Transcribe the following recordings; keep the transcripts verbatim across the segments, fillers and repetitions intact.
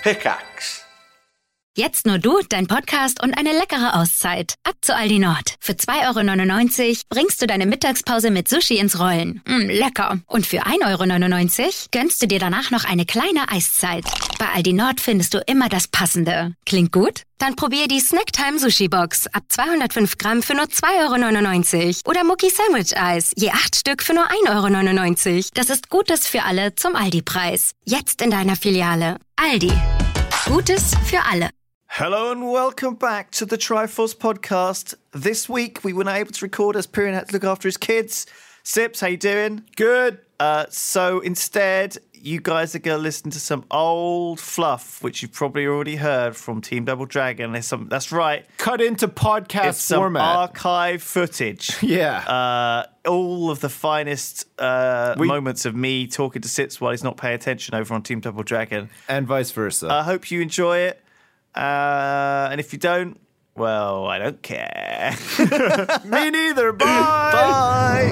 Pickaxe. Jetzt nur du, dein Podcast und eine leckere Auszeit. Ab zu Aldi Nord. Für zwei Euro neunundneunzig bringst du deine Mittagspause mit Sushi ins Rollen. Mm, lecker. Und für ein Euro neunundneunzig gönnst du dir danach noch eine kleine Eiszeit. Bei Aldi Nord findest du immer das Passende. Klingt gut? Dann probier die Snacktime Sushi Box ab zweihundertfünf Gramm für nur zwei Euro neunundneunzig. Oder Mucki Sandwich Eis, je acht Stück für nur ein Euro neunundneunzig. Das ist Gutes für alle zum Aldi-Preis. Jetzt in deiner Filiale. Aldi. Gutes für alle. Hello and welcome back to the Triforce podcast. This week we were not able to record as Pyrian had to look after his kids. Sips, how you doing? Good. Uh, so instead, you guys are going to listen to some old fluff, which you've probably already heard from Team Double Dragon. There's some, that's right. Cut into podcast it's some format. Archive footage. Yeah. Uh, all of the finest uh, we- moments of me talking to Sips while he's not paying attention over on Team Double Dragon. And vice versa. I hope you enjoy it. Uh, and if you don't, well, I don't care. Me neither. Bye. Bye.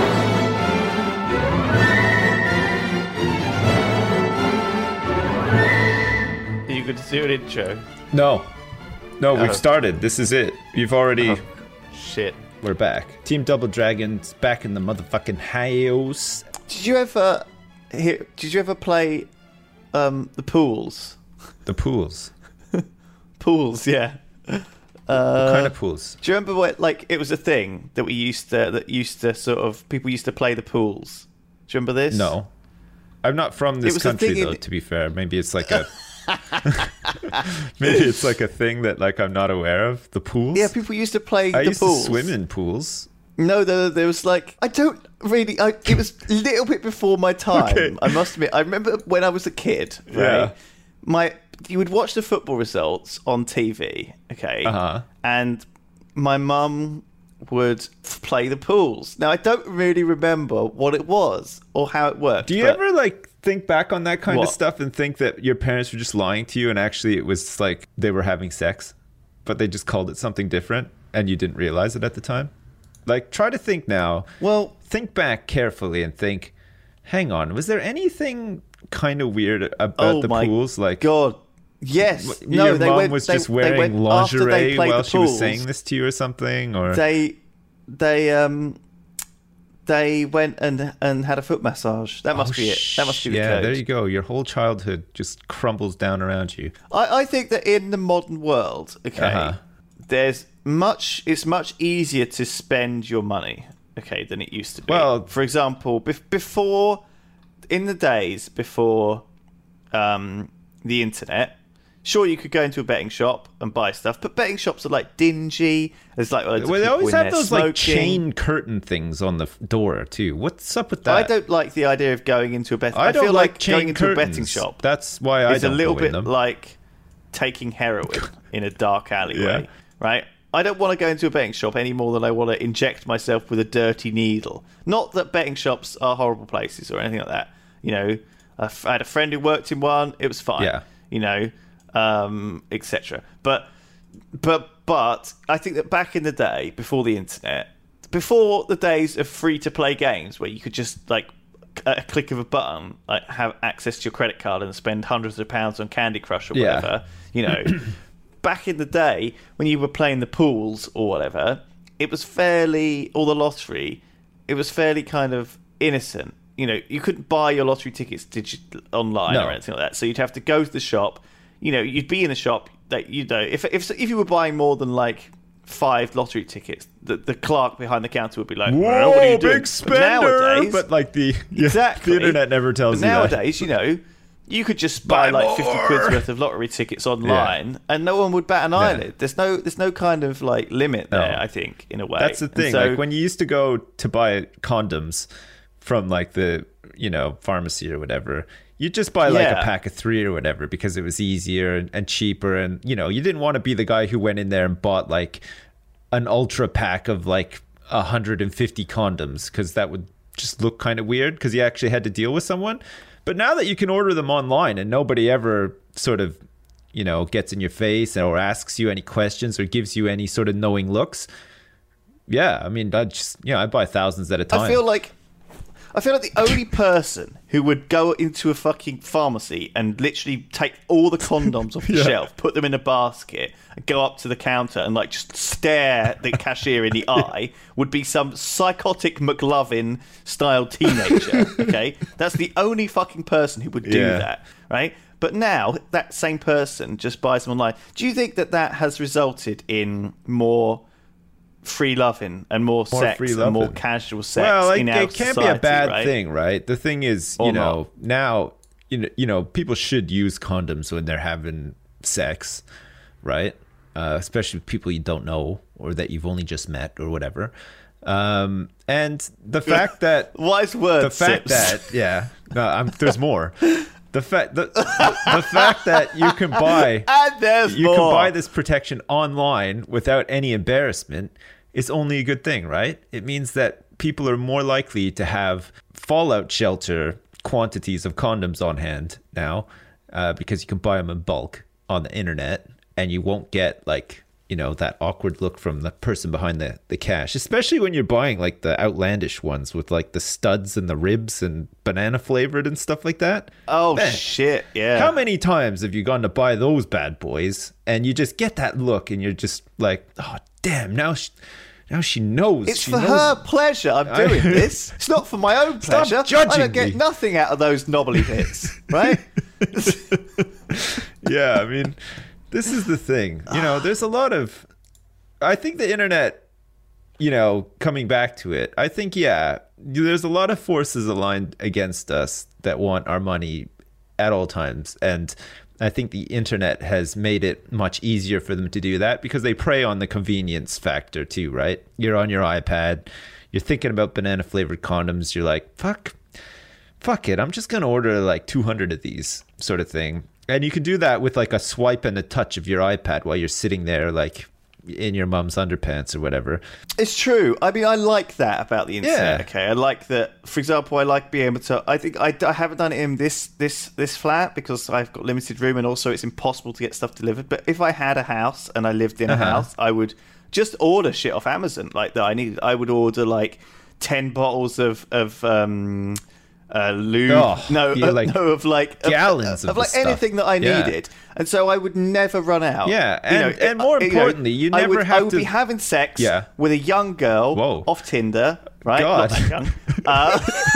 Are you going to do an intro? No. No, Oh. we've started. This is it. You've already... Oh, shit. We're back. Team Double Dragon's back in the motherfucking house. Did you ever hear, Did you ever play um, the pools? The pools. Pools, yeah. what kind of pools? Do you remember what, like, it was a thing that we used to, that used to sort of, people used to play the pools? Do you remember this? No. I'm not from this was a country, thing though, in- to be fair. Maybe it's like a... Maybe it's like a thing that, like, I'm not aware of. The pools? Yeah, people used to play I the used pools. to swim in pools. No, there, there was like, I don't really, I, it was a little bit before my time, Okay. I must admit. I remember when I was a kid, right? Yeah. My, you would watch the football results on T V, okay? Uh-huh. And my mum would f- play the pools. Now, I don't really remember what it was or how it worked. Do you but- ever, like, think back on that kind What? of stuff and think that your parents were just lying to you and actually it was like they were having sex, but they just called it something different and you didn't realize it at the time? Like, try to think now. Well, Think back carefully and think, hang on, was there anything kind of weird about oh the my pools? Like, God. Yes. w- No, your they mom went, was they, just they wearing went, after they lingerie played while the she was pools, saying this to you or something? Or They, they, um... They went and and had a foot massage. That must Oh, be it. That must be the yeah, code. there you go. Your whole childhood just crumbles down around you. I, I think that in the modern world, okay, Uh-huh. there's much. It's much easier to spend your money, okay, than it used to be. Well- for example, bef- before, in the days before, um, the internet. Sure, you could go into a betting shop and buy stuff, but betting shops are like dingy. There's like loads of Well, they people always in have there those smoking. like chain curtain things on the f- door too. What's up with that? I don't like the idea of going into a betting. I I, don't feel like like, chain going into a betting curtains. shop. That's why I It's a don't little go in bit them. like taking heroin in a dark alleyway, Yeah. right? I don't want to go into a betting shop any more than I want to inject myself with a dirty needle. Not that betting shops are horrible places or anything like that. You know, I f- I had a friend who worked in one. It was fine. Yeah. You know, um, et cetera. But, but, but I think that back in the day, before the internet, before the days of free-to-play games where you could just like at a click of a button, like have access to your credit card and spend hundreds of pounds on Candy Crush or Yeah. whatever, you know, back in the day when you were playing the pools or whatever, it was fairly, or the lottery, it was fairly kind of innocent. You know, you couldn't buy your lottery tickets digit- online No. or anything like that, so you'd have to go to the shop. You know, you'd be in the shop. That you know, if if if you were buying more than like five lottery tickets, the, the clerk behind the counter would be like, well, what are you doing? big spender! But nowadays, But like the yeah, exactly, the internet never tells but you that. nowadays, you know, you could just buy, Buy like fifty more. quid's worth of lottery tickets online, and no one would bat an eyelid. There's no there's no kind of like limit there. No. I think in a way. That's the And thing. so- like when you used to go to buy condoms from like the you know pharmacy or whatever, you just buy like Yeah. a pack of three or whatever because it was easier and, and cheaper, and you know you didn't want to be the guy who went in there and bought like an ultra pack of like one hundred fifty condoms because that would just look kind of weird because you actually had to deal with someone. But now that you can order them online and nobody ever sort of you know gets in your face or asks you any questions or gives you any sort of knowing looks, yeah, I mean I just yeah I buy thousands at a time. I feel like I feel like the only person who would go into a fucking pharmacy and literally take all the condoms off the Yeah. shelf, put them in a basket, and go up to the counter and like just stare the cashier in the eye would be some psychotic McLovin style teenager. Okay, that's the only fucking person who would do Yeah. that, right? But now that same person just buys them online. Do you think that that has resulted in more free loving and more, More sex free and more loving. casual sex Well, like, in our it can't society, be a bad right? thing, right? The thing is, you Or know, now you know, you know, people should use condoms when they're having sex, right? Uh, especially with people you don't know or that you've only just met or whatever. Um, and the fact that Wise words. the fact Sips. that yeah, no, I'm, there's more. The fact the, the the fact that you can buy and there's you more. can buy this protection online without any embarrassment is only a good thing, right? It means that people are more likely to have fallout shelter quantities of condoms on hand now, uh, because you can buy them in bulk on the internet, and you won't get like, you know, that awkward look from the person behind the, the cash, especially when you're buying like the outlandish ones with like the studs and the ribs and banana flavored and stuff like that. Oh, Man, shit, yeah. How many times have you gone to buy those bad boys and you just get that look and you're just like, oh, damn, now she, now she knows. It's she for knows. her pleasure I'm I- doing this. It's not for my own Stop pleasure. I judging don't get me. nothing out of those knobbly bits, right? Yeah, I mean, this is the thing. You know, there's a lot of, I think the internet, you know, coming back to it, I think, yeah, there's a lot of forces aligned against us that want our money at all times. And I think the internet has made it much easier for them to do that because they prey on the convenience factor too, right? You're on your iPad, you're thinking about banana flavored condoms, you're like, fuck, fuck it, I'm just going to order like two hundred of these sort of thing. And you can do that with like a swipe and a touch of your iPad while you're sitting there like in your mum's underpants or whatever. It's true. I mean, I like that about the internet. Yeah. Okay, I like that. For example, I like being able to. I think I, I haven't done it in this this this flat because I've got limited room and also it's impossible to get stuff delivered. But if I had a house and I lived in a Uh-huh. house, I would just order shit off Amazon like that. I needed. I would order like ten bottles of of. um Uh, lube, Oh, no, yeah, uh, like no, of like gallons of, of of the like stuff. anything that I Yeah. needed, and so I would never run out. Yeah, You and- and more you importantly, you I never would, have I would to- be having sex Yeah. with a young girl Whoa. off Tinder, right? God. Not that young. Uh,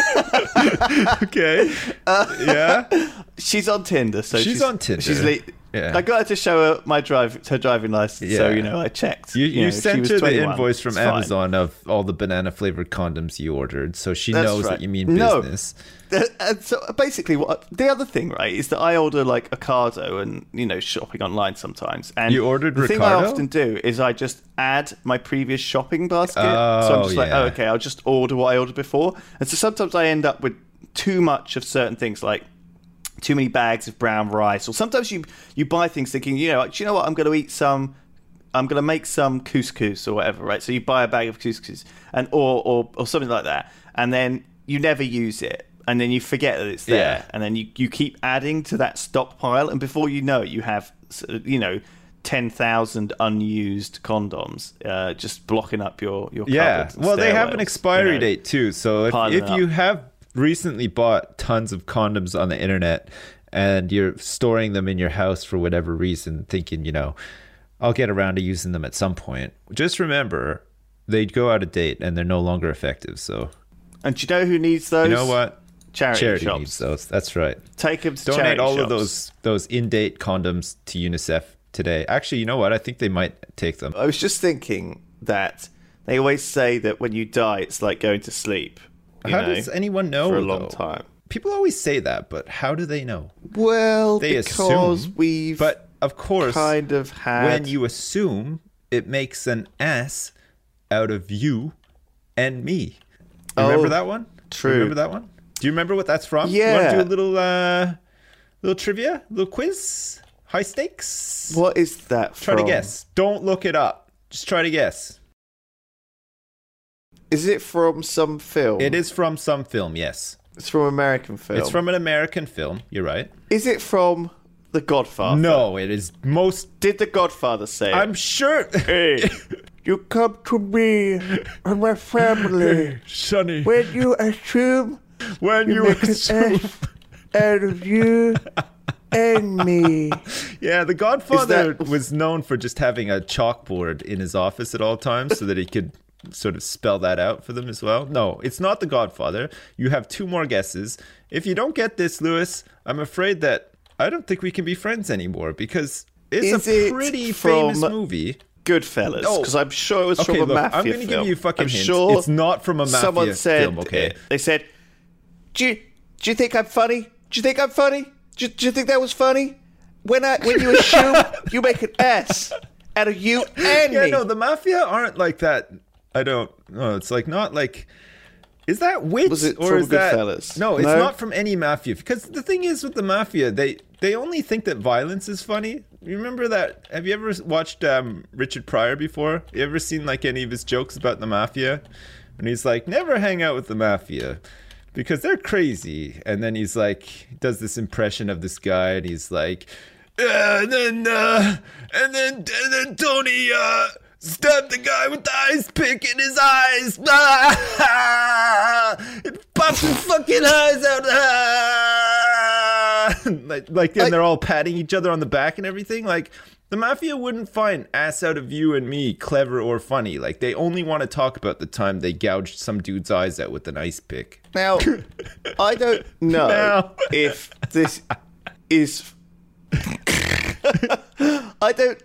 Okay. Yeah. she's on Tinder, so She's on Tinder. She's le- Yeah. I got her to show her my drive, her driving license. So Yeah. you know, I checked. You, you, know, sent she was her the twenty-one. invoice from It's fine. Amazon of all the banana flavored condoms you ordered, so she That's knows right. that you mean No. business. And so basically, what the other thing, right, is that I order like Ocado and you know shopping online sometimes. And You ordered the thing I Ricardo? often do is I just add my previous shopping basket. so I'm Oh, just like, yeah. oh, okay, I'll just order what I ordered before. And so sometimes I end up with too much of certain things, like too many bags of brown rice, or sometimes you you buy things thinking, you know, like, do you know what, I'm going to eat some. I'm going to make some couscous or whatever, right? So you buy a bag of couscous and or, or or something like that, and then you never use it, and then you forget that it's there, Yeah. and then you, you keep adding to that stockpile, and before you know it, you have, you know, ten thousand unused condoms uh, just blocking up your your Yeah. cupboards and Well, they have stairwells, an expiry you know. date too. So if, Piling if up. you have recently bought tons of condoms on the internet and you're storing them in your house for whatever reason, thinking, you know, I'll get around to using them at some point, just remember they go out of date and they're no longer effective. So And do you know who needs those? you know what? Charity, Charity shops. needs those. That's right. Take them to Donate charity all shops. of those those in-date condoms to UNICEF today. Actually, you know what? I think they might take them. I was just thinking that they always say that when you die, it's like going to sleep. you How know, does anyone know? for a long though? time? People always say that, but how do they know? Well, They because assume, we've But of course, kind of had. when you assume, it makes an ass out of you and me. You remember Oh, that one? true. You remember that one? Do you remember what that's from? You Yeah. want to do a little, uh, little trivia, little quiz, high stakes? What is that Try from? to guess. Don't look it up. Just try to guess. Is it from some film? It is from some film. Yes, It's from American film. it's from an American film. You're right. Is it from The Godfather? No, it is most. Did The Godfather say I'm it? sure. Hey, you come to me and my family Sonny. when you assume when you, make were an so- ass out of you and me. Yeah, The Godfather Is that- was known for just having a chalkboard in his office at all times so that he could sort of spell that out for them as well. No, it's not The Godfather. You have two more guesses. If you don't get this, Lewis, I'm afraid that I don't think we can be friends anymore because it's Is a it pretty from- famous movie. Goodfellas, Oh. because I'm sure it was Okay, from a look, mafia I'm going to film. give you fucking I'm hints. sure It's not from a mafia someone said, film, okay? They said, do you, do you think I'm funny? Do you think I'm funny? Do you, do you think that was funny? When I when you assume you make an ass out of you and Yeah, me. no, the mafia aren't like that. I don't know. It's like not like. Is that wit Was it or from is that Goodfellas? No, it's No? not from any mafia. Because the thing is with the mafia, they they only think that violence is funny. You remember that? Have you ever watched um, Richard Pryor before? You ever seen like any of his jokes about the mafia? And he's like, never hang out with the mafia because they're crazy. And then he's like, he does this impression of this guy, and he's like, "Yeah, and then uh, and then and then Tony uh, stabbed the guy with the ice pick in his eyes. It popped his fucking eyes out. like, like, and I- they're all patting each other on the back and everything. Like, the mafia wouldn't find ass out of you and me clever or funny. Like, they only want to talk about the time they gouged some dude's eyes out with an ice pick. Now, I don't know Now. if this is. I don't.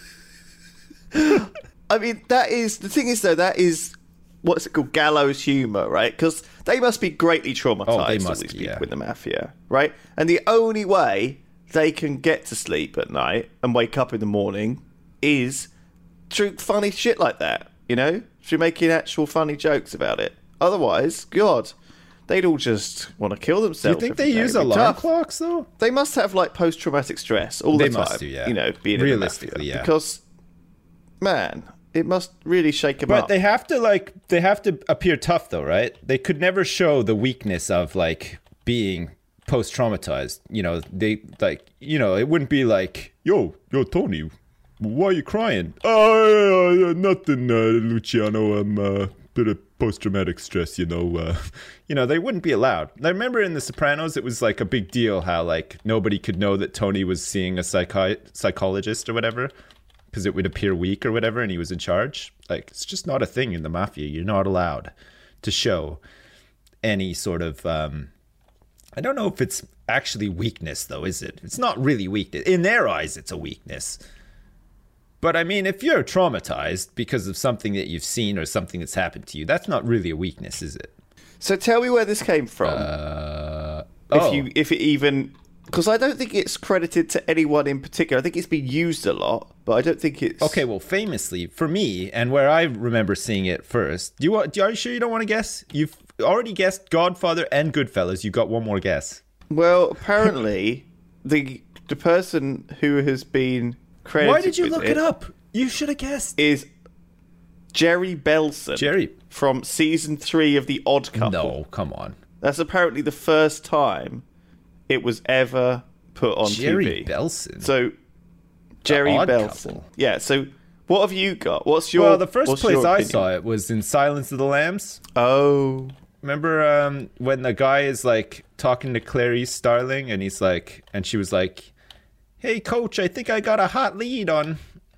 I mean, that is the thing. Is though that is what's it called, gallows humor, right? Because they must be greatly traumatized. Oh, they all must these be, people yeah. in the mafia, right? And the only way they can get to sleep at night and wake up in the morning is through funny shit like that. You know, through making actual funny jokes about it. Otherwise, God, they'd all just want to kill Do you themselves. think every they day. use It'd be alarm tough. clocks, though? They must have like post-traumatic stress all They the time. must do, yeah. You know, being Realistically, in the yeah. mafia. Because, man, it must really shake them But up. they have to like they have to appear tough though, right? They could never show the weakness of like being post traumatized. You know, they like you know, it wouldn't be like, yo, yo, Tony, why are you crying? Oh, uh, nothing, uh, Luciano. I'm a uh, bit of post traumatic stress, you know. Uh, you know, they wouldn't be allowed. I remember in The Sopranos, it was like a big deal how like nobody could know that Tony was seeing a psychi- psychologist or whatever. Because it would appear weak or whatever, and he was in charge. Like, it's just not a thing in the mafia. You're not allowed to show any sort of. Um, I don't know if it's actually weakness, though, is it? It's not really weakness. In their eyes, it's a weakness. But I mean, if you're traumatized because of something that you've seen or something that's happened to you, that's not really a weakness, is it? So tell me where this came from. Uh, if oh. you, if it even, because I don't think it's credited to anyone in particular. I think it's been used a lot, but I don't think it's. Okay, well, famously for me, and where I remember seeing it first. Do you want? Do, are you sure you don't want to guess? You've already guessed Godfather and Goodfellas. You got one more guess. Well, apparently, the the person who has been credited. Why did you with look it up? You should have guessed. Is Jerry Belson. Jerry. From season three of The Odd Couple. No, come on. That's apparently the first time it was ever put on Jerry T V. Belson. So, Jerry Odd Belson. Couple. Yeah, so what have you got? What's your Well, the first what's place your I opinion? saw it was in Silence of the Lambs. Oh. Remember um, when the guy is like talking to Clarice Starling, and he's like, and she was like, "Hey, coach, I think I got a hot lead on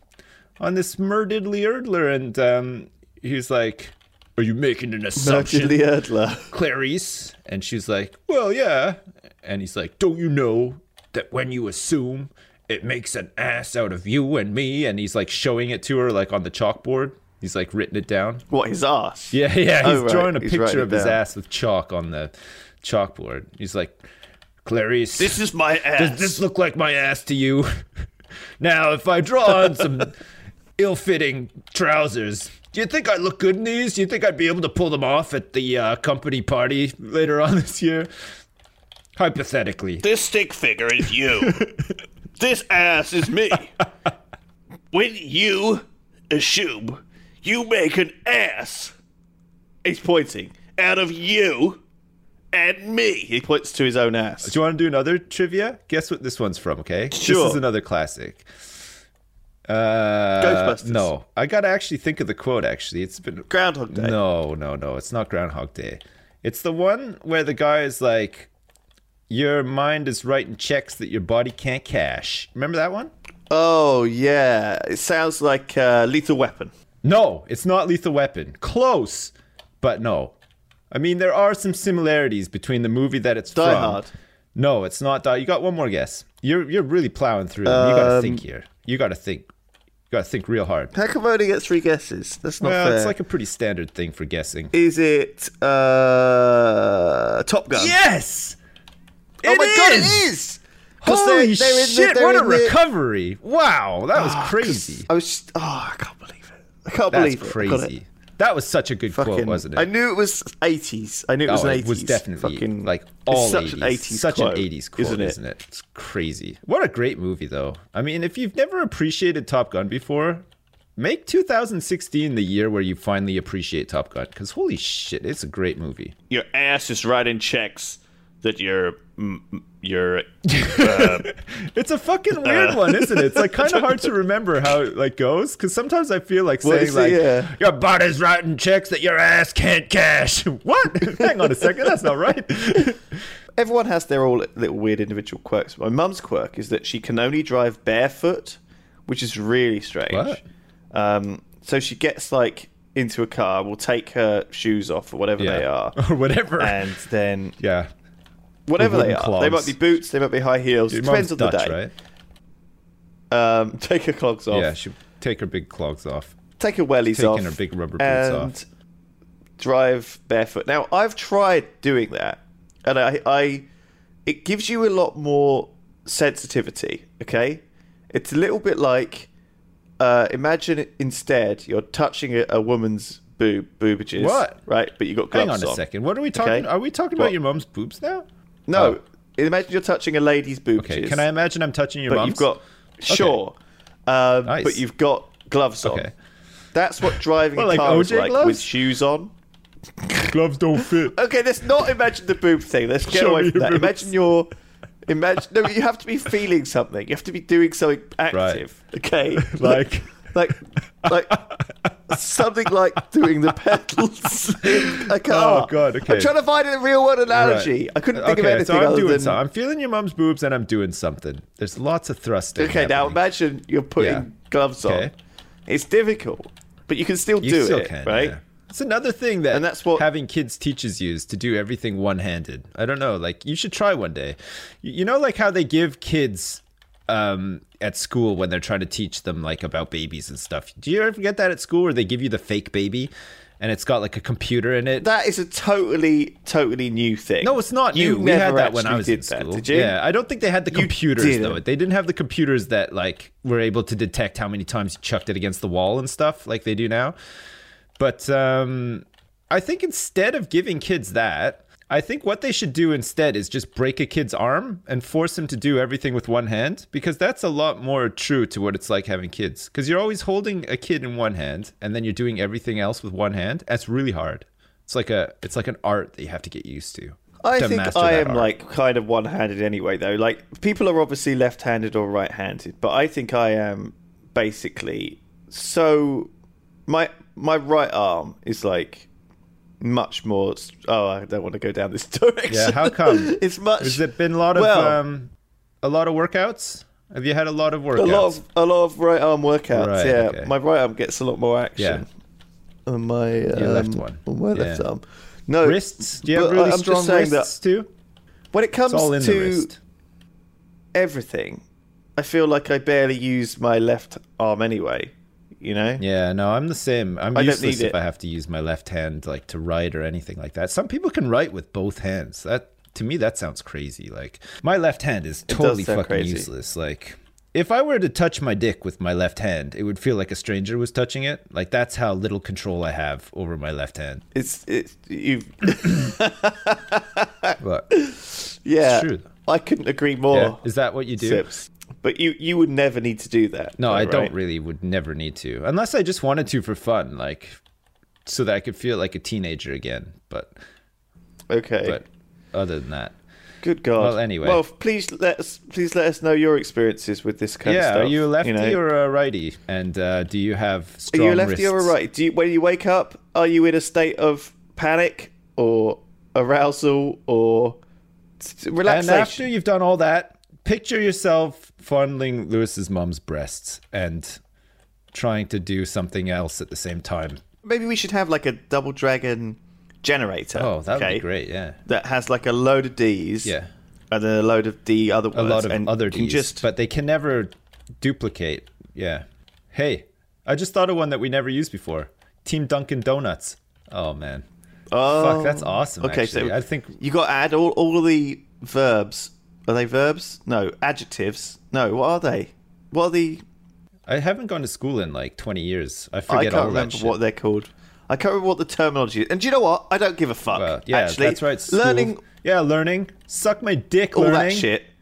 on this Murdiddly Erdler," and um, he's like, "Are you making an assumption, Mercury Erdler. Clarice?" And she's like, "Well, yeah." And he's like, "Don't you know that when you assume, it makes an ass out of you and me?" And he's like showing it to her like on the chalkboard. He's like written it down. What, his ass? Yeah, yeah. He's Oh, right. drawing a He's picture writing of it his down. ass with chalk on the chalkboard. He's like, "Clarice, This is my ass. does this look like my ass to you? Now, if I draw on some ill-fitting trousers, do you think I look good in these? Do you think I'd be able to pull them off at the uh, company party later on this year? Hypothetically." This stick figure is you. This ass is me. When you assume you make an ass, he's pointing, out of you and me. He points to his own ass. Do you want to do another trivia? Guess what this one's from, okay? Sure. This is another classic. Uh, Ghostbusters. No. I got to actually think of the quote, actually. It's been... Groundhog Day. No, no, no. It's not Groundhog Day. It's the one where the guy is like, your mind is writing checks that your body can't cash. Remember that one? Oh, yeah. It sounds like uh, Lethal Weapon. No, it's not Lethal Weapon. Close, but no. I mean, there are some similarities between the movie that it's Die from. Hard. No, it's not Die. You got one more guess. You're you're really plowing through them. You got to Um, think here. You got to think. You got to think real hard. How come I only get three guesses? That's not Well, fair. it's like a pretty standard thing for guessing. Is it uh, Top Gun? Yes! Oh It my god, is! it is! 'Cause Holy they're- they're in the- shit, they're what a in the- recovery. Wow, that was Oh, 'cause crazy. I was just, oh, I can't believe it. I can't That's believe it. I got it. crazy. That was such a good Fucking, quote, wasn't it? I knew it was eighties. I knew it was Oh, an it eighties. was definitely fucking, like it's all such eighties. an eighties Such quote, an eighties quote, isn't it? isn't it? It's crazy. What a great movie, though. I mean, if you've never appreciated Top Gun before, make two thousand sixteen the year where you finally appreciate Top Gun, because holy shit, it's a great movie. Your ass is writing checks that you're you're. It's a fucking weird one, isn't it? It's like kind of hard to remember how it like goes, because sometimes I feel like Well, saying it's- like yeah. your body's writing checks that your ass can't cash. What? Hang on a second, that's not right. Everyone has their all little weird individual quirks. My mum's quirk is that she can only drive barefoot, which is really strange. What? Um, so she gets like into a car, will take her shoes off or whatever they are, or whatever. and then yeah. whatever With they wooden are, they clogs. might be boots, they might be high heels. Your It depends on mom's the Dutch, day. right? Um, take her clogs off. Yeah, she take her big clogs off. Take her wellies Taking off. her big rubber boots and off. drive barefoot. Now, I've tried doing that, and I, I, it gives you a lot more sensitivity. Okay, it's a little bit like, uh, imagine instead you're touching a, a woman's boob, boobages. What? Right, but you got gloves Hang on a on. second. What are we talking? Okay. Are we talking What? about your mom's boobs now? No, Oh. imagine you're touching a lady's boobages. Okay. Can I imagine I'm touching your But mom's? you've got sure, um, Nice. but you've got gloves on. Okay. That's what driving What, a like car is O J like gloves? with shoes on. gloves don't fit. Okay, let's not imagine the boob thing. Let's get Show away me from your that. boobs. Imagine you're. Imagine no, you have to be feeling something. You have to be doing something active. Okay, Like, like, like something like doing the pedals in a car. Oh, God, okay. I'm trying to find a real world analogy. right. I couldn't think okay, of anything so I'm other doing than. something. I'm feeling your mom's boobs and I'm doing something. There's lots of thrusting. Okay, now happening. imagine you're putting Yeah. gloves on. Okay. It's difficult, but you can still You do still it, can, right? yeah. It's another thing that And that's what- having kids teaches you is to do everything one-handed. I don't know, like you should try one day. You you know, like how they give kids um, at school when they're trying to teach them like about babies and stuff. Do you ever get that at school where they give you the fake baby and it's got like a computer in it? That is a totally, totally new thing. No, it's not You new. We had never that when I actually was did in that, school. did you? Yeah, I don't think they had the You computers though. didn't. They didn't have the computers that like were able to detect how many times you chucked it against the wall and stuff like they do now. But um, I think instead of giving kids that, I think what they should do instead is just break a kid's arm and force him to do everything with one hand, because that's a lot more true to what it's like having kids. Because you're always holding a kid in one hand and then you're doing everything else with one hand. That's really hard. It's like a it's like an art that you have to get used to. I to think master I that am art. like kind of one-handed anyway, though. Like people are obviously left-handed or right-handed, but I think I am basically so my my right arm is like much more. Oh, I don't want to go down this direction. Yeah, how come? It's much. Has it been a lot of Well- um, a lot of workouts? Have you had a lot of workouts? a lot of a lot of right arm workouts. Right, yeah, okay. my right arm gets a lot more action. On my um, left one. On my left Yeah. arm. No Wrists? Do you have but really I'm strong just saying wrists too? when it comes It's all in the to wrist. everything, I feel like I barely use my left arm anyway. You know. Yeah, no, I'm the same. I'm I don't useless need if it. I have to use my left hand like to write or anything like that. Some people can write with both hands. That to me that sounds crazy. Like my left hand is does totally sound fucking crazy. useless. Like if I were to touch my dick with my left hand, it would feel like a stranger was touching it. Like that's how little control I have over my left hand. It's it's you. But Yeah, true, though. I couldn't agree more. yeah, is that what you do? Sips. But you you would never need to do that. No, though, I don't right? really would never need to. Unless I just wanted to for fun, like so that I could feel like a teenager again. But Okay. but other than that. Good God. Well, anyway. Well, please let us please let us know your experiences with this kind of Yeah, stuff. are you a lefty know? or a righty? And uh, do you have Are strong you a lefty or a wrists? right? Do you when you wake up, are you in a state of panic or arousal or relaxation. And after you've done all that, picture yourself fondling Lewis's mom's breasts and trying to do something else at the same time. Maybe we should have like a Double Dragon generator. Oh, that would okay, be great, yeah. That has like a load of D's. Yeah. And then a load of D other words. A lot of and other can D's, just... but they can never duplicate. Yeah. Hey, I just thought of one that we never used before. Team Dunkin' Donuts. Oh, man. Oh. Fuck, that's awesome, okay, actually. so I think... you got to add all, all of the verbs. Are they verbs? No. Adjectives? No. What are they? What are the... I haven't gone to school in like twenty years. I I forget can't all remember that shit. what they're called. I can't remember what the terminology is. And do you know what? I don't give a fuck. Well, yeah, actually. that's right. School. Learning Yeah, learning. Suck my dick, all learning.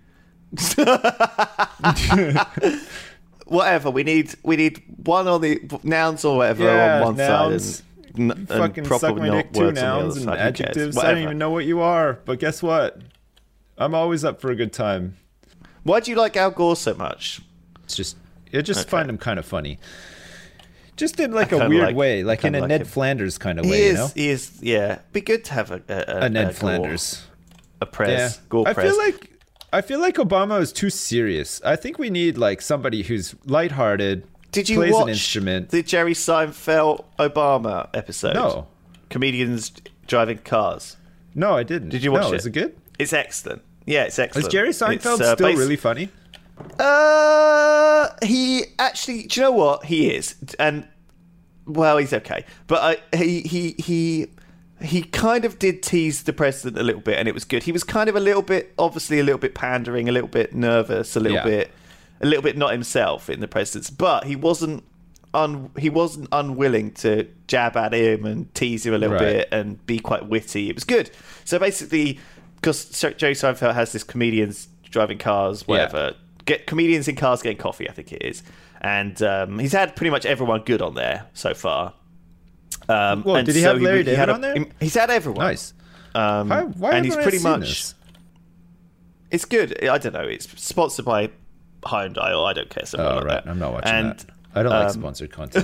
that shit. Whatever. We need we need one on the nouns or whatever Yeah, on one nouns. side. And, and Fucking proper suck my not dick, two words on the other nouns and side. Who cares? adjectives. I Whatever. don't even know what you are, but guess what? I'm always up for a good time. Why do you like Al Gore so much? It's just, I just Okay. find him kind of funny. Just in like I a kinda weird like- way, like in kinda a like Ned him. Flanders kind of He way, is. you know? He is. Yeah. Be good to have a a, A Ned Gore- Flanders. a press. Yeah. Gore I press. feel like I feel like Obama is too serious. I think we need like somebody who's lighthearted, Did you plays watch an instrument. the Jerry Seinfeld Obama episode? No. Comedians driving cars. No, I didn't. Did you watch no, it? Is it good? It's excellent. Yeah, it's excellent. Is Jerry It's, Seinfeld uh, still basi- really funny? Uh, he actually. Do you know what he is? And well, he's okay, but uh, he he he he kind of did tease the president a little bit, and it was good. He was kind of a little bit, obviously, a little bit pandering, a little bit nervous, a little Yeah. bit, a little bit not himself in the president's. But he wasn't un he wasn't unwilling to jab at him and tease him a little Right. bit and be quite witty. It was good. So basically, because Jerry Seinfeld has this comedians driving cars, whatever. Get comedians in cars getting coffee, I think it is, and um, he's had pretty much everyone good on there so far. Um, Well, and did he so have Larry David had a- on there? He's had everyone. Nice. Um, Why, why and he's haven't I pretty seen much. this? It's good. I don't know. It's sponsored by Hyundai, or I don't care. Something Oh, like right. that. I'm not watching and, that. I don't like um, sponsored content.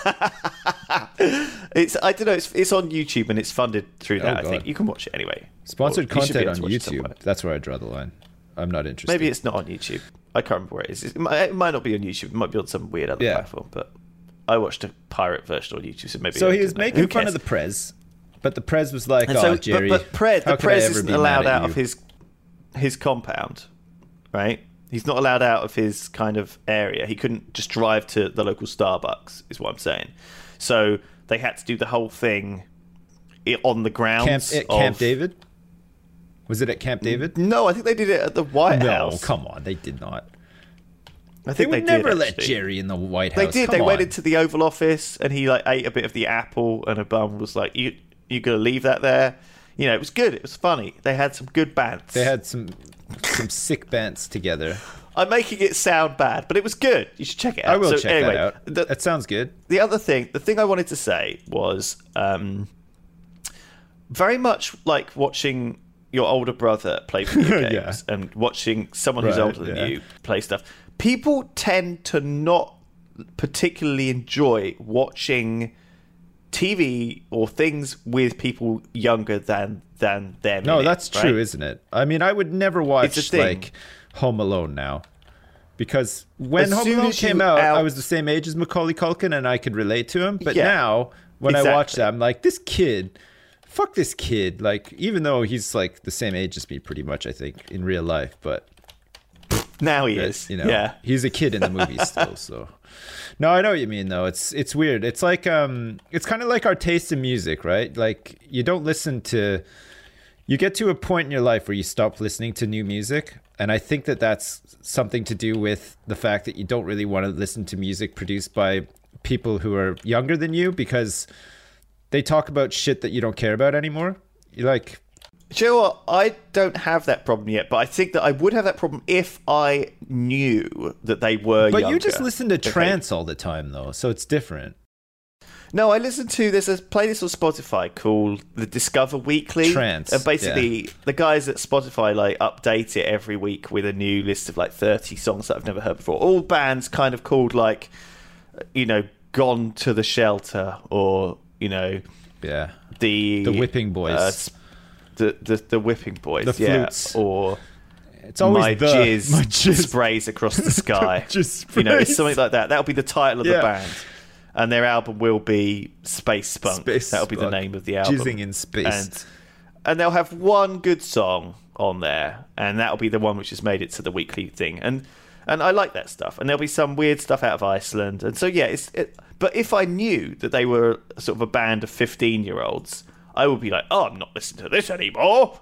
It's I don't know. It's, it's on YouTube and it's funded through that. Oh, I think God. you can watch it anyway. Sponsored Or you should be content able on to watch it YouTube. somewhere. That's where I draw the line. I'm not interested. Maybe it's not on YouTube. I can't remember where it is. It might, it might not be on YouTube. It might be on some weird other Yeah. platform. But I watched a pirate version on YouTube, so maybe. So I he was don't know. making Who fun cares? of the Prez, but the Prez was like, And "Oh, so, Jerry, but, but Prez, how the could I Prez ever isn't be allowed mad at out you?" of his his compound, right? He's not allowed out of his kind of area. He couldn't just drive to the local Starbucks, is what I'm saying. So they had to do the whole thing i- on the Camp, grounds at of- Camp David? Was it at Camp David? No, I think they did it at the White No, House. come on, they did not. I They think would they, never did, let actually. Jerry in the White House. They did. Come They on. went into the Oval Office and he like ate a bit of the apple, and Obama was like, "You, you gonna leave that there?" You know, it was good. It was funny. They had some good bands. They had some some sick bands together. I'm making it sound bad, but it was good. You should check it out. I will So check anyway, that out. The, that sounds good. the other thing, the thing I wanted to say was um, very much like watching your older brother play video Yeah. games and watching someone who's Right, older than yeah. you play stuff. People tend to not particularly enjoy watching T V or things with people younger than than them. No, in it, that's right? true, isn't it? I mean, I would never watch It's a thing. like Home Alone now. Because when As Home soon Alone as you came out, out- I was the same age as Macaulay Culkin and I could relate to him. But Yeah, now, when I watch exactly. that, I'm like, this kid, fuck this kid. Like, even though he's like the same age as me pretty much, I think, in real life. But, Now he is. you know, yeah. he's a kid in the movie still, so. No, I know what you mean though. It's it's weird. It's like um it's kind of like our taste in music, right? Like you don't listen to you get to a point in your life where you stop listening to new music, and I think that that's something to do with the fact that you don't really want to listen to music produced by people who are younger than you because they talk about shit that you don't care about anymore. You like Do you know what? I don't have that problem yet, but I think that I would have that problem if I knew that they were But younger. you just listen to Okay. trance all the time though, so it's different. No, I listen to, there's a playlist on Spotify called the Discover Weekly. Trance, And basically, the guys at Spotify like update it every week with a new list of like thirty songs that I've never heard before. All bands kind of called like, you know, Gone to the Shelter or, you know, Yeah. the... The Whipping Boys. uh, s- the, the, the whipping boys, The yeah, flutes. or It's always my the jizz, my jizz sprays across the sky. Jizz You know, it's sprays. something like that. That'll be the title of Yeah. the band, and their album will be Space Spunk. Space That'll be the Spunk. name of the album. Jizzing in space. and and they'll have one good song on there, and that'll be the one which has made it to the weekly thing. And and I like that stuff. And there'll be some weird stuff out of Iceland. And so yeah, it's. It, but if I knew that they were sort of a band of fifteen-year-olds, I would be like, oh, I'm not listening to this anymore.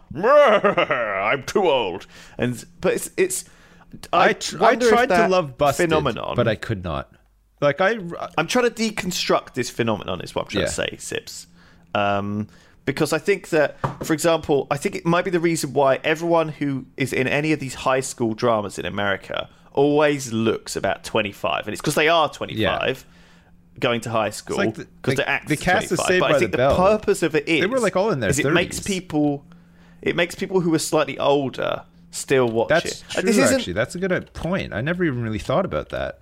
I'm too old. And but it's it's. I, I, tr- I wonder if tried to that love Busted, phenomenon, but I could not. Like I, I'm trying to deconstruct this phenomenon, is what I'm trying Yeah. to say, Sips. Um, because I think that, for example, I think it might be the reason why everyone who is in any of these high school dramas in America always looks about twenty-five. And it's because they are twenty-five going to high school, like because the- the, like act the cast of twenty-five. Saved But by I think the the, Bell, purpose of it is, were, like, all in their is it makes thirties. people, it makes people who are slightly older still watch that's it. true. And this isn't Actually, that's a good point. I never even really thought about that.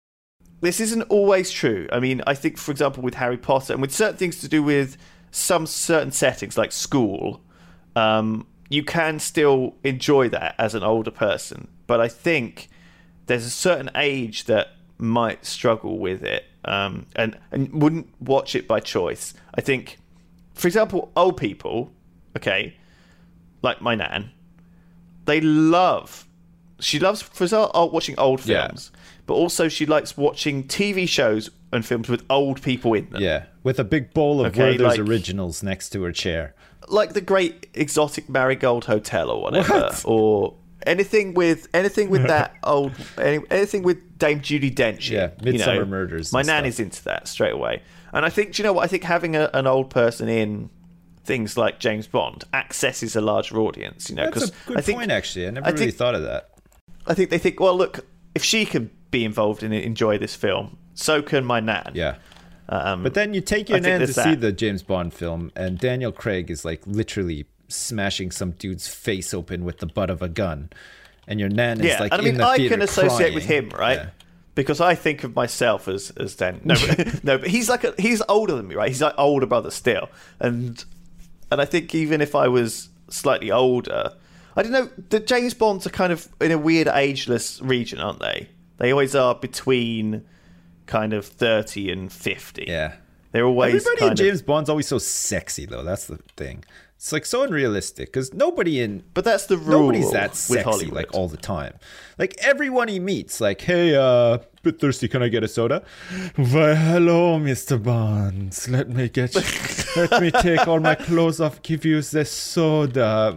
this isn't always true. I mean, I think, for example, with Harry Potter and with certain things to do with some certain settings, like school, um, you can still enjoy that as an older person. But I think there's a certain age that might struggle with it um, and, and wouldn't watch it by choice. I think, for example, old people, okay, like my nan, they love... She loves, for example, watching old Yeah. films, but also she likes watching T V shows and films with old people in them. Yeah, with a big bowl of Okay, Werther's like- originals next to her chair. Like the Great Exotic Marigold Hotel or whatever, What? or anything with anything with that old, any, anything with Dame Judi Dench. in, Yeah, you Midsummer know. Murders My and nan stuff. is into that straight away, and I think, do you know what? I think having a, an old person in things like James Bond accesses a larger audience. You know, That's because a good I think point, actually. I never I really think- thought of that. I think they think, well, look, if she can be involved in it, enjoy this film, so can my nan. Yeah. Um, But then you take your I think nan to there's see that. the James Bond film, and Daniel Craig is like literally smashing some dude's face open with the butt of a gun, and your nan is yeah, like and I mean, in the I theater can associate with crying. him, right? Yeah. Because I think of myself as as Dan. No, but, no, but he's like a, he's older than me, right? He's like older brother still, and and I think even if I was slightly older, I don't know. The James Bonds are kind of in a weird ageless region, aren't they? They always are between kind of thirty and fifty. Yeah. They're always Everybody kind in James of. Bond's always so sexy, though. That's the thing. It's like so unrealistic because nobody in But that's the rule. nobody's that with sexy Hollywood. like all the time. Like everyone he meets, like, hey, uh, bit thirsty, can I get a soda? Why, hello, Mister Bonds. Let me get you, let me take all my clothes off, give you the soda.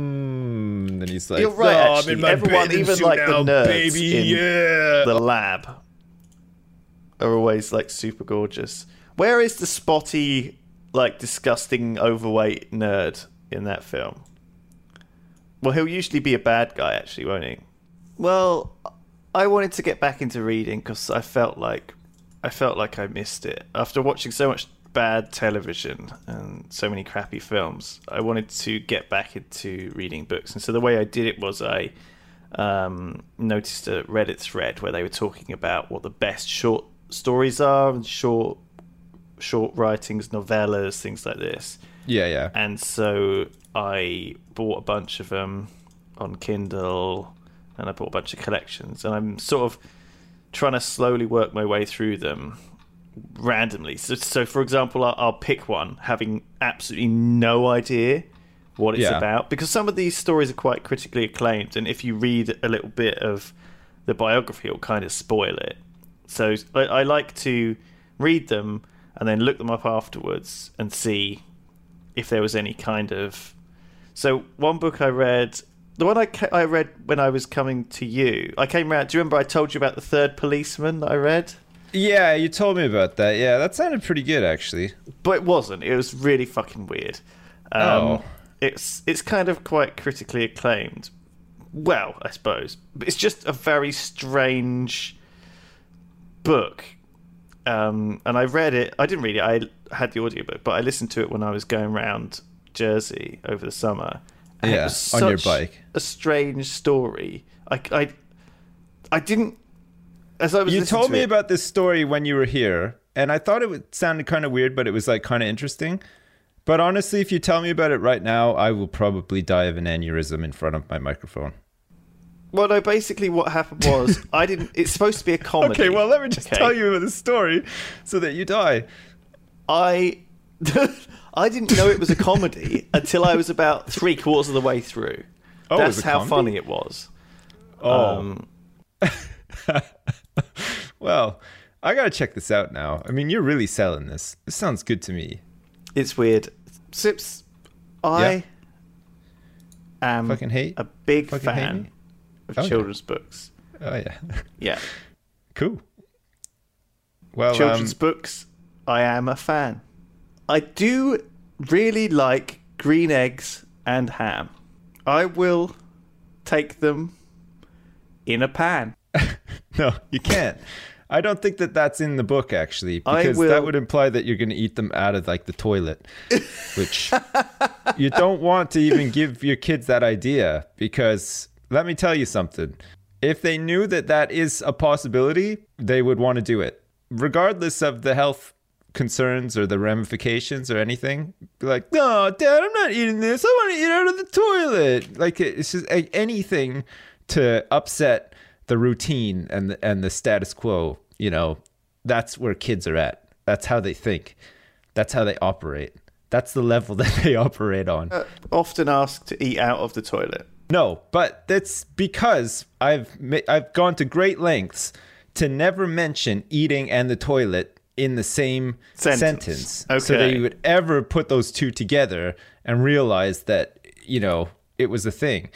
Mmm. And he's like, You're right, "Oh, I'm actually. in my Everyone, bathing even suit like the now, nerds baby, in yeah. the lab, are always like super gorgeous. Where is the spotty, like disgusting, overweight nerd in that film? Well, he'll usually be a bad guy, actually, won't he? Well, I wanted to get back into reading because I felt like I felt like I missed it after watching so much bad television and so many crappy films. I wanted to get back into reading books, and so the way I did it was I um, noticed a Reddit thread where they were talking about what the best short stories are and short short writings, novellas, things like this. Yeah, yeah. And so I bought a bunch of them on Kindle, and I bought a bunch of collections, and I'm sort of trying to slowly work my way through them randomly. So, so for example, I'll, I'll pick one having absolutely no idea what it's Yeah. about, because some of these stories are quite critically acclaimed, and if you read a little bit of the biography, it'll kind of spoil it. So I, I like to read them and then look them up afterwards and see if there was any kind of... So one book I read, the one I, ca- I read when I was coming to you, I came around, do you remember I told you about The Third Policeman that I read? Yeah, you told me about that. Yeah, that sounded pretty good, actually. But it wasn't. It was really fucking weird. Um, Oh. It's, it's kind of quite critically acclaimed. Well, I suppose. But it's just a very strange book. Um, and I read it. I didn't read it. I had the audiobook, but I listened to it when I was going around Jersey over the summer. And it Yeah, was on your such bike. A strange story. I, I, I didn't. As I was You listening told to me it, about this story when you were here, and I thought it would sounded kind of weird, but it was like kind of interesting. But honestly, if you tell me about it right now, I will probably die of an aneurysm in front of my microphone. Well, no, basically what happened was I didn't... It's supposed to be a comedy. Okay, well, let me just okay? tell you the story so that you die. I... I didn't know it was a comedy until I was about three quarters of the way through. Oh, That's it was a how comedy? funny it was. Oh. Um, Well, I gotta check this out now. I mean, you're really selling this. This sounds good to me. it's weird. Sips, I am Fucking hate- a big fucking hate fan me? of Oh, yeah. children's books. Oh, yeah. Yeah. Cool. Well, Children's um, books, I am a fan. I do really like green eggs and ham. I will take them in a pan. no, you can't. I don't think that that's in the book, actually, I because will- that would imply that you're going to eat them out of, like, the toilet, which you don't want to even give your kids that idea, because let me tell you something. If they knew that that is a possibility, they would want to do it, regardless of the health concerns or the ramifications or anything. Be like, no, Dad, I'm not eating this. I want to eat out of the toilet. Like, it's just like, anything to upset the routine and the, and the status quo. You know, that's where kids are at. That's how they think. That's how they operate. That's the level that they operate on. Uh, often asked to eat out of the toilet. No, but that's because I've ma- I've gone to great lengths to never mention eating and the toilet in the same Sentence. sentence, Okay. so that you would ever put those two together and realize that, you know, it was a thing.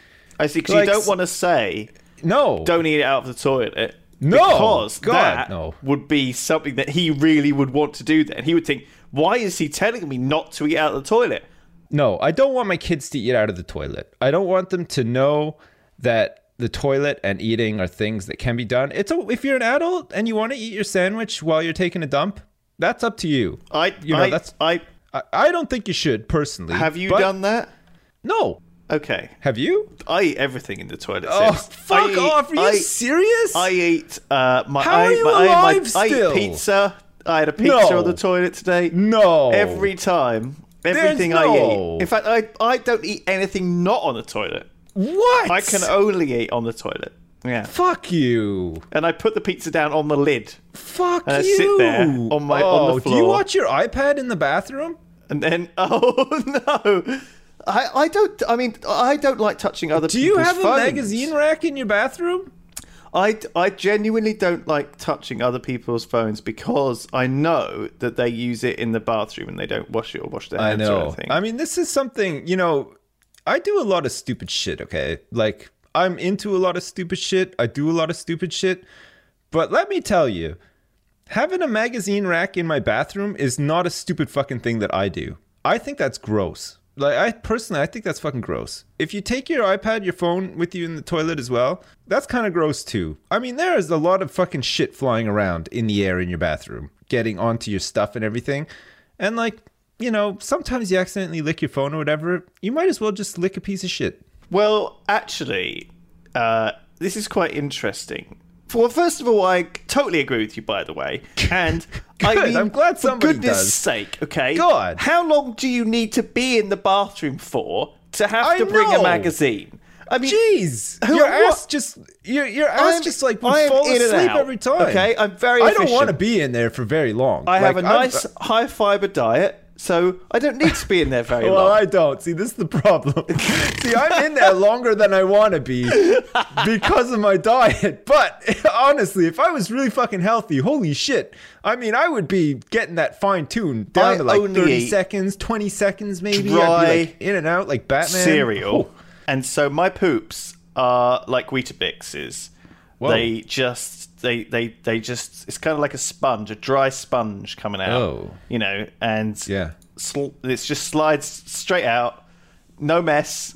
I see, because Like you don't s- want to say, No, don't eat it out of the toilet. No, because God, that no. would be something that he really would want to do then. He would think, why is he telling me not to eat out of the toilet? No, I don't want my kids to eat out of the toilet. I don't want them to know that the toilet and eating are things that can be done. It's a, if you're an adult and you want to eat your sandwich while you're taking a dump, that's up to you. I, You know, I, that's- I, I, I don't think you should, personally. have you but- done that? No. Okay. Have you? I eat everything in the toilet. Oh, Sips. fuck I eat- off. Are you I, serious? I eat uh, my. How I, are you my, I, alive my, I still? eat pizza. I had a pizza No. on the toilet today. No. Every time. Everything There's I no- eat. In fact, I I don't eat anything not on the toilet. What? I can only eat on the toilet. Yeah. Fuck you. And I put the pizza down on the lid. Fuck And I you. sit there on my- oh, on the Do you floor. watch your iPad in the bathroom? And then, oh no. I, I don't, I mean, I don't like touching other Do you people's have a phones. magazine rack in your bathroom? I, I genuinely don't like touching other people's phones because I know that they use it in the bathroom and they don't wash it or wash their I hands or know. anything. I mean, this is something, you know, I do a lot of stupid shit, okay? Like, I'm into a lot of stupid shit. I do a lot of stupid shit. But let me tell you, having a magazine rack in my bathroom is not a stupid fucking thing that I do. I think that's gross. Like, I personally, I think that's fucking gross. If you take your iPad, your phone with you in the toilet as well, that's kind of gross too. I mean, there is a lot of fucking shit flying around in the air in your bathroom, getting onto your stuff and everything. And like, you know, sometimes you accidentally lick your phone or whatever. You might as well just lick a piece of shit. Well, actually, uh, this is quite interesting. Well, first of all, I totally agree with you, by the way. And I Good, mean, I'm glad somebody for goodness does. sake, okay? God. How long do you need to be in the bathroom for to have I to bring a know. magazine? I mean, Jeez, who- your what- ass just your your ass I'm- just like would I'm fall in and asleep out, every time. okay? I'm very I don't efficient. want to be in there for very long. I have Like, a I'm- nice high fiber diet, so I don't need to be in there very Well, long. I don't. See, this is the problem. See, I'm in there longer than I want to be because of my diet. But honestly, if I was really fucking healthy, holy shit. I mean, I would be getting that fine tuned down I to like only thirty eat seconds, twenty seconds maybe. dry I'd be like in and out like Batman. Cereal, Oh. and so my poops are like Weetabixes. Whoa. They just they they they just it's kind of like a sponge, a dry sponge coming out. Oh. You know, and Yeah. sl- it just slides straight out, no mess.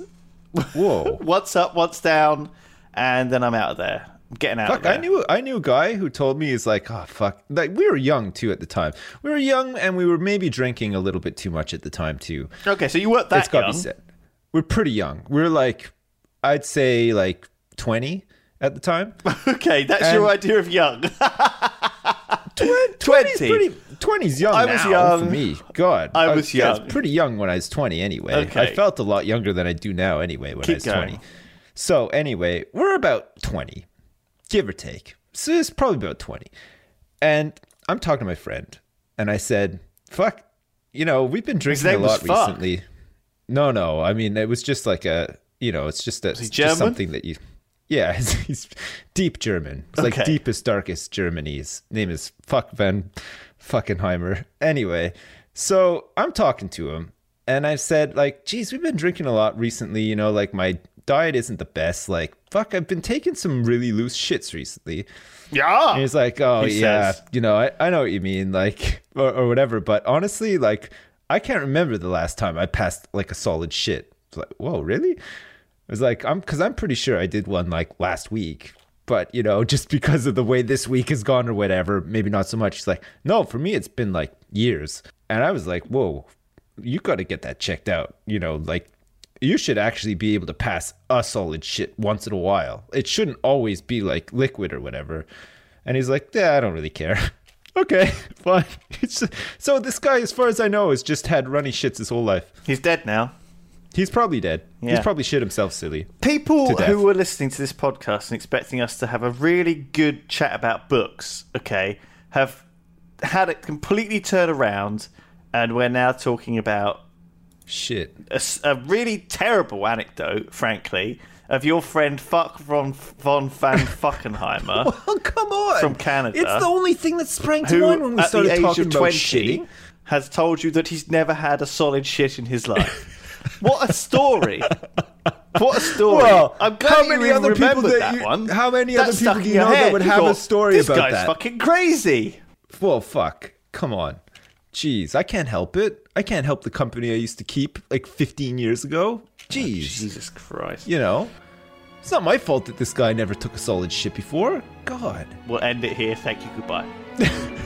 Whoa. What's up, what's down, and then I'm out of there. I'm getting out of Fuck, there. I knew I knew a guy who told me he's like, oh fuck, like we were young too at the time. We were young and we were maybe drinking a little bit too much at the time too. Okay, so you weren't that It's got to young. be said. We're pretty young. We're like, I'd say like twenty at the time. Okay, that's And- your idea of young. twenty's pretty, twenty's young I was now young. for me. God. I was yeah, young. I was pretty young when I was twenty anyway. Okay. I felt a lot younger than I do now anyway when Keep I was going. twenty. So anyway, we're about twenty, give or take. So it's probably about twenty. And I'm talking to my friend, and I said, fuck, you know, we've been drinking a name was lot Fuck. recently. No, no. I mean, it was just like a, you know, it's just, a, he it's German? just something that you... Yeah, he's, he's deep German. It's Okay. like deepest, darkest Germany. His name is Fuck Van Fuckenheimer. Anyway, so I'm talking to him, and I said, like, geez, we've been drinking a lot recently. You know, like, my diet isn't the best. Like, fuck, I've been taking some really loose shits recently. Yeah. And he's like, oh, He yeah, says. you know, I, I know what you mean, like, or, or whatever. But honestly, like, I can't remember the last time I passed, like, a solid shit. It's like, whoa, really? I was like, I'm, because I'm pretty sure I did one, like, last week. But, you know, just because of the way this week has gone or whatever, maybe not so much. He's like, no, for me, it's been, like, years. And I was like, whoa, you got to get that checked out. You know, like, you should actually be able to pass a solid shit once in a while. It shouldn't always be like liquid or whatever. And he's like, yeah, I don't really care. Okay, fine. It's just, so this guy, as far as I know, has just had runny shits his whole life. He's dead now. He's probably dead. Yeah. He's probably shit himself silly. People To death. who were listening to this podcast and expecting us to have a really good chat about books, okay, have had it completely turn around, and we're now talking about Shit. a, s- a really terrible anecdote, frankly, of your friend Fuck von, von Van Fuckenheimer, Well, come on. From Canada. It's the only thing that sprang to who mind when we at the started age talking of about twenty shitting. has told you that he's never had a solid shit in his life. What a story! What a story! Well, I'm glad how you many even other people remembered that that you- one. how many That other people stuck do in you your know that head. would You have a thought, story this about guy's that?" fucking crazy. Well, fuck. Come on. Jeez, I can't help it. I can't help the company I used to keep like fifteen years ago. Jeez. Jesus Christ. You know, it's not my fault that this guy never took a solid shit before. God. We'll end it here. Thank you. Goodbye.